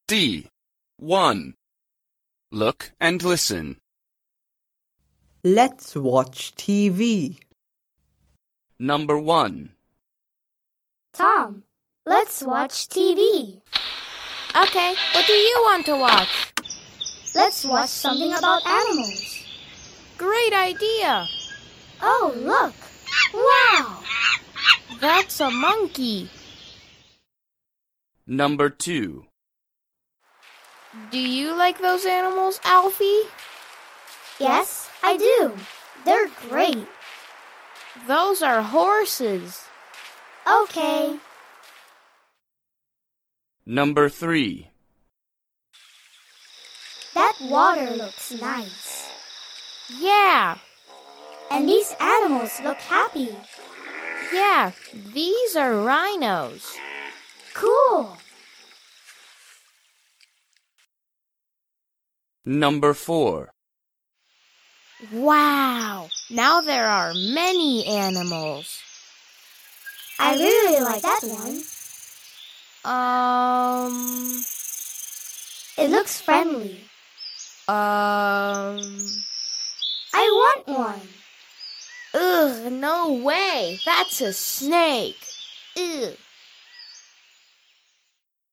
D. 1. Look and listen. Let's watch TV. Number 1. Tom, let's watch TV. Okay, what do you want to watch? Let's watch something about animals. Great idea. Oh, look. Wow. That's a monkey. Number 2. Do you like those animals, Alfie? Yes, I do. They're great. Those are horses. Okay. Number 3. That water looks nice. Yeah, And these animals look happy. yeah, these are rhinos. Cool. Number 4. Wow, now there are many animals. I really like that one. It looks friendly. I want one. Ugh, no way, that's a snake. Ugh.